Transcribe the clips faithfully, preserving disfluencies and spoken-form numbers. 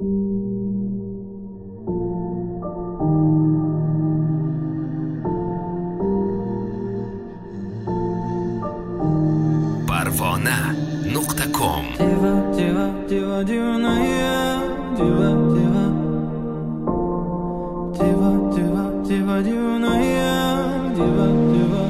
Parvona nuqta com. Diva, diva, diva, divная, diva, diva. Diva, diva, diva, divная, diva, diva.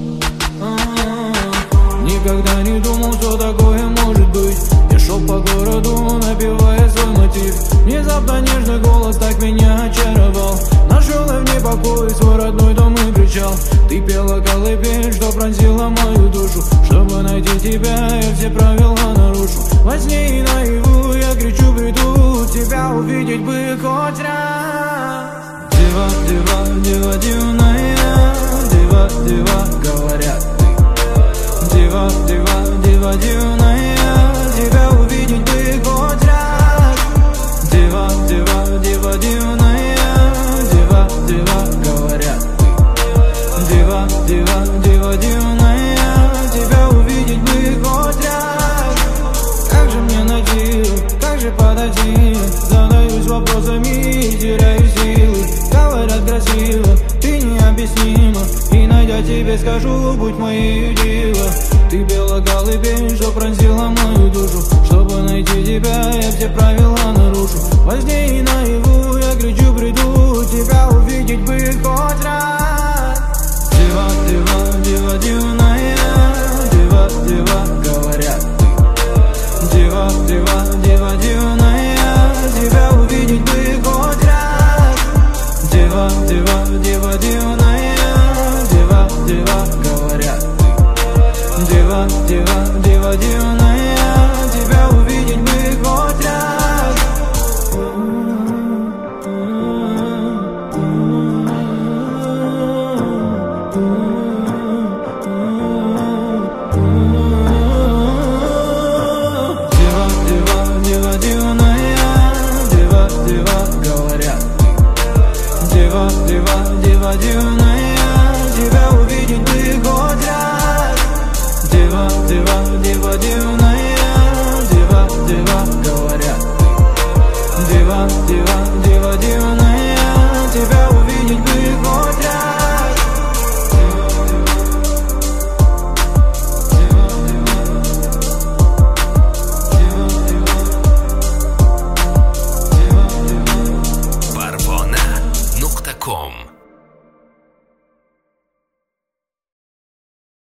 А-а-а. Никогда не думал, что такое может быть. Я шел по городу, напевая свой мотив. Внезапно нежный голос так меня очаровал. Нашел я в ней покой, свой родной дом и кричал. Ты пела колыбель, что пронзила мою душу. Чтобы найти тебя, я все правила нарушу. Во сне и наяву я кричу, приду. Тебя увидеть бы хоть раз. Дива, дива, дива, дивная. Дива, дива, говорят. Дива, дива, дива, дивная. Тебя увидеть бы хоть раз. Дива, дива, дива, дивная. Дива, дива, говорят. Дива, дива, дива, дивная. Тебя увидеть бы хоть раз. Как же мне найти, как же подойти? Задаюсь вопросами и теряю силы. Говорят красиво, ты необъяснима. И найдя тебе скажу, будь моей дива. Ты пела колыбель, что пронзила мою душу. Чтобы найти тебя, я все правила нарушу. Во сне и наяву я кричу, приду. Тебя увидеть бы хоть раз. Дива, дива, дива, дивная. Дива, дива, говорят. Дива, дива, дива, дивная. Тебя увидеть бы хоть раз. Дива, дива, дива, дивная. Дива, дива, говорят. Дива, дива, дива, дивная. Тебя увидеть бы хоть раз. Дива, дива, дива, дивная. Дива, дива, говорят. Дива, дива, дива, дивная.